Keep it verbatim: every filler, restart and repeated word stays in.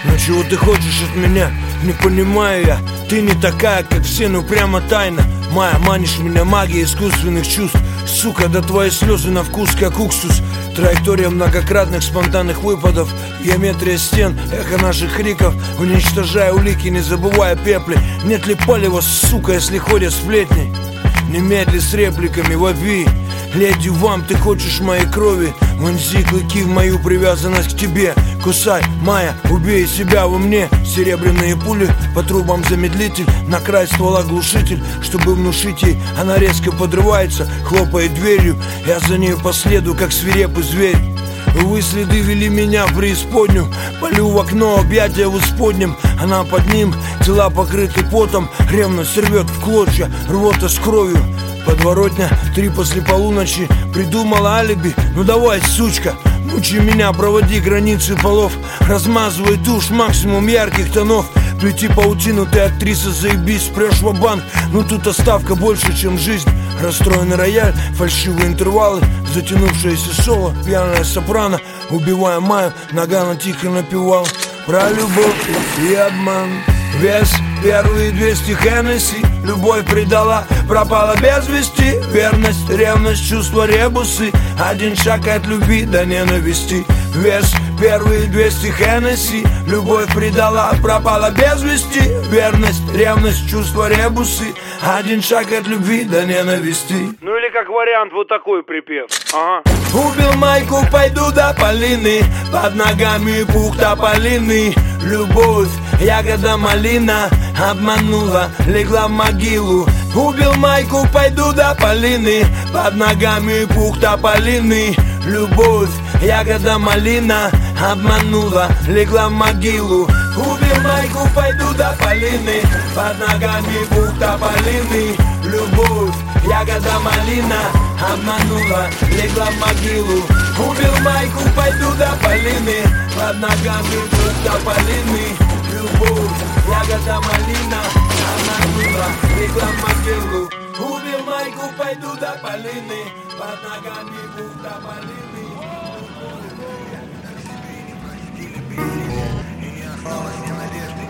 Но чего ты хочешь от меня? Не понимаю я. Ты не такая, как все, ну прямо тайна. Майя, манишь меня магией искусственных чувств. Сука, да твои слезы на вкус, как уксус. Траектория многократных спонтанных выпадов. Геометрия стен, эхо наших криков. Уничтожая улики, не забывая пепли. Нет ли палева, сука, если ходят сплетни? Немедли с репликами вопи. Леди, вам ты хочешь моей крови? Вонзи клыки в мою привязанность к тебе. Кусай, Майя, убей себя во мне. Серебряные пули по трубам замедлитель. На край ствола глушитель, чтобы внушить ей. Она резко подрывается, хлопает дверью. Я за нею последую, как свирепый зверь. Вы следы вели меня в преисподнюю. Полю в окно, объятия в исподнем. Она под ним, тела покрыты потом. Ревность рвет в клочья, рвота с кровью. Подворотня, три после полуночи. Придумала алиби, ну давай, сучка. Мучи меня, проводи границы полов. Размазывай тушь, максимум ярких тонов. Плети паутину, ты актриса, заебись, спрешь ва-банк. Ну тут оставка больше, чем жизнь. Расстроенный рояль, фальшивые интервалы. Затянувшееся соло, пьяная сопрано. Убивая Майю, Нагано тихо напевал про любовь и обман. Вес, первые двести Хеннесси. Любовь предала, пропала без вести. Верность, ревность, чувства, ребусы. Один шаг от любви до ненависти. Вес, первые двести Хеннесси. Любовь предала, пропала без вести. Верность, ревность, чувства, ребусы. Один шаг от любви до ненависти. Ну или как вариант вот такой припев. Ага. Убил Майку, пойду до Полины. Под ногами пух тополиный. Любовь, ягода малина. Обманула, легла в могилу. Убил Майку, пойду до Полины. Под ногами пух тополиный. Любовь, ягода малина. Обманула, легла в могилу. Убил Майку, пойду до Полины. Под ногами пух тополиный. Любовь, ягода малина. Обманула, легла в могилу. Убил Майку, пойду до Полины. Под ногами пух тополиный. Любовь, ягода малина. Обманула, легла в могилу. Убил Майку, пойду до Полины. Под ногами пух тополиный. И не осталось ни надежды.